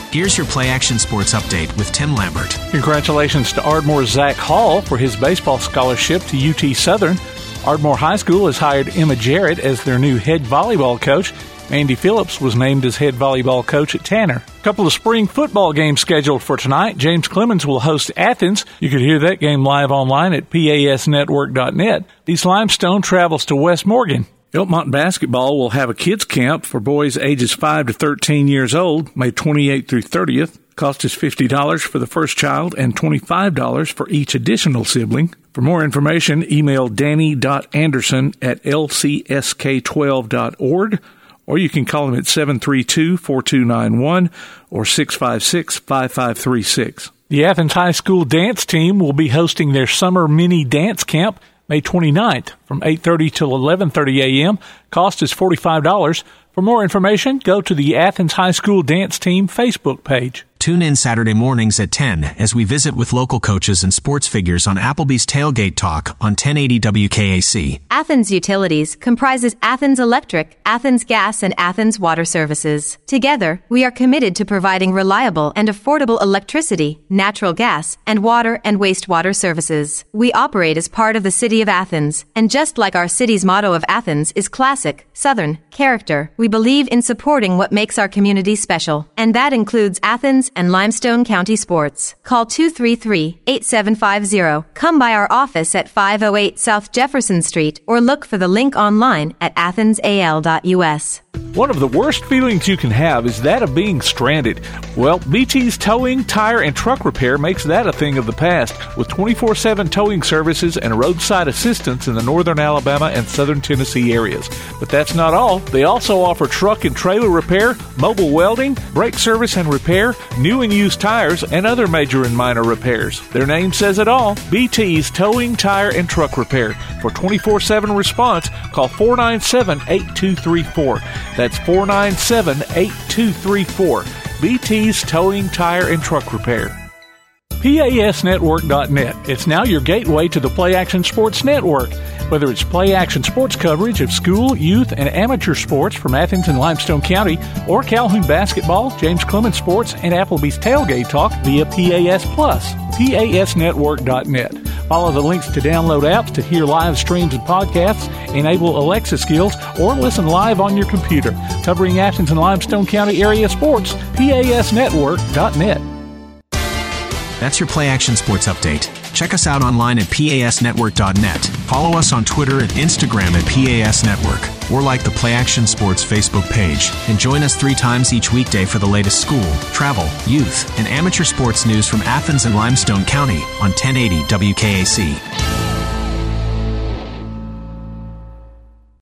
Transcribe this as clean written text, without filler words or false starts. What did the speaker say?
Here's your Play Action Sports Update with Tim Lambert. Congratulations to Ardmore's Zach Hall for his baseball scholarship to UT Southern. Ardmore High School has hired Emma Jarrett as their new head volleyball coach. Andy Phillips was named as head volleyball coach at Tanner. A couple of spring football games scheduled for tonight. James Clemens will host Athens. You could hear that game live online at pasnetwork.net. East Limestone travels to West Morgan. Elkmont basketball will have a kids camp for boys ages 5 to 13 years old, May 28th through 30th. Cost is $50 for the first child and $25 for each additional sibling. For more information, email danny.anderson@lcsk12.org, or you can call him at 732-4291 or 656-5536. The Athens High School dance team will be hosting their summer mini dance camp May 29th from 8:30 till 11:30 a.m. Cost is $45. For more information, go to the Athens High School Dance Team Facebook page. Tune in Saturday mornings at 10 as we visit with local coaches and sports figures on Applebee's Tailgate Talk on 1080 WKAC. Athens Utilities comprises Athens Electric, Athens Gas, and Athens Water Services. Together, we are committed to providing reliable and affordable electricity, natural gas, and water and wastewater services. We operate as part of the City of Athens, and just like our city's motto of Athens is classic, Southern, character, we believe in supporting what makes our community special, and that includes Athens and Limestone County sports. Call 233-8750. Come by our office at 508 South Jefferson Street or look for the link online at athensal.us. One of the worst feelings you can have is that of being stranded. Well, BT's Towing, Tire, and Truck Repair makes that a thing of the past with 24/7 towing services and roadside assistance in the northern Alabama and southern Tennessee areas. But that's not all. They also offer truck and trailer repair, mobile welding, brake service and repair, new and used tires, and other major and minor repairs. Their name says it all. BT's Towing, Tire, and Truck Repair. For 24/7 response, call 497-8234. That's 497-8234. BT's Towing, Tire, and Truck Repair. PASnetwork.net. It's now your gateway to the Play Action Sports Network. Whether it's Play Action Sports coverage of school, youth, and amateur sports from Athens and Limestone County, or Calhoun basketball, James Clemens Sports, and Applebee's Tailgate Talk via PAS Plus. PASnetwork.net. Follow the links to download apps to hear live streams and podcasts, enable Alexa skills, or listen live on your computer. Covering Athens and Limestone County area sports, PASnetwork.net. That's your Play Action Sports Update. Check us out online at pasnetwork.net. Follow us on Twitter and Instagram at PAS Network, or like the Play Action Sports Facebook page. And join us 3 times each weekday for the latest school, travel, youth, and amateur sports news from Athens and Limestone County on 1080 WKAC.